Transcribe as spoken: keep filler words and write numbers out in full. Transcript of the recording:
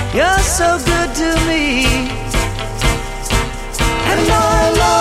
You're so good to me, and I love